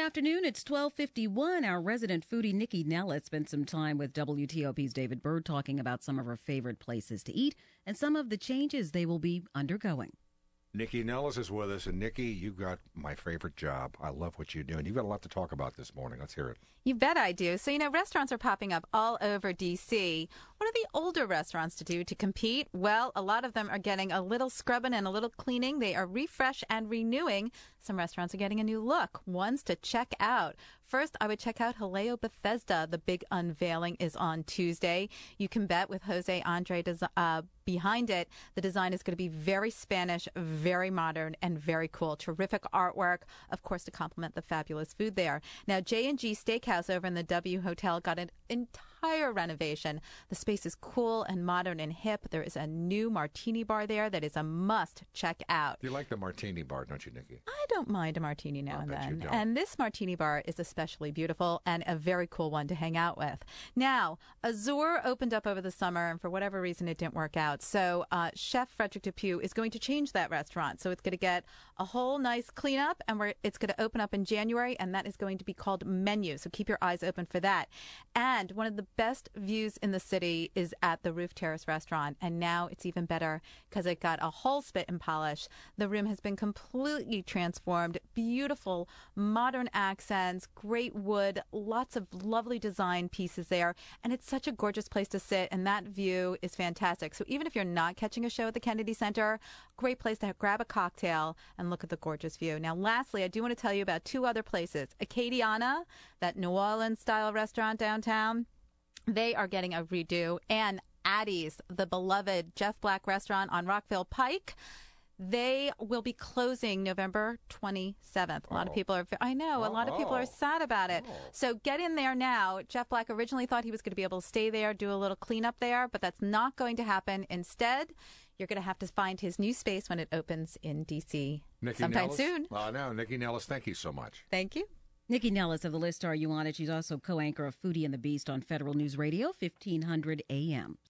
afternoon. It's 12:51. Our resident foodie Nikki Nellis spent some time with WTOP's David Byrd talking about some of her favorite places to eat and some of the changes they will be undergoing. Nikki Nellis is with us, and Nikki, you got my favorite job. I love what you do, and you've got a lot to talk about this morning. Let's hear it. You bet I do. So, restaurants are popping up all over D.C. What are the older restaurants to do to compete? Well, a lot of them are getting a little scrubbing and a little cleaning. They are refresh and renewing. Some restaurants are getting a new look, ones to check out. First, I would check out Jaleo Bethesda. The big unveiling is on Tuesday. You can bet with Jose Andre behind it, the design is going to be very Spanish, very modern, and very cool. Terrific artwork, of course, to complement the fabulous food there. Now, J&G Steakhouse over in the W Hotel got an entire renovation. The space is cool and modern and hip. There is a new martini bar there that is a must check out. You like the martini bar, don't you, Nikki? I don't mind a martini now and then. You don't. And this martini bar is especially beautiful and a very cool one to hang out with. Now, Azur opened up over the summer, and for whatever reason, it didn't work out. So Chef Frederick Depew is going to change that restaurant. So it's going to get a whole nice cleanup, and it's going to open up in January, and that is going to be called Menu. So keep your eyes open for that. And one of the best views in the city is at the Roof Terrace restaurant, and now it's even better because it got a whole spit and polish. The room has been completely transformed. Beautiful modern accents, great wood, lots of lovely design pieces there, and it's such a gorgeous place to sit, and that view is fantastic. So even if you're not catching a show at the Kennedy Center, great place to grab a cocktail and look at the gorgeous view. Now, lastly, I do want to tell you about two other places. Acadiana, that New Orleans-style restaurant downtown, they are getting a redo, and Addie's, the beloved Jeff Black restaurant on Rockville Pike, they will be closing November 27th. A lot of people are, a lot of people are sad about it. So get in there now. Jeff Black originally thought he was going to be able to stay there, do a little cleanup there, but that's not going to happen. Instead, you're going to have to find his new space when it opens in D.C. sometime soon. No, Nikki Nellis, thank you so much. Thank you. Nikki Nellis of The List. Are you on it? She's also co-anchor of Foodie and the Beast on Federal News Radio, 1500 AM.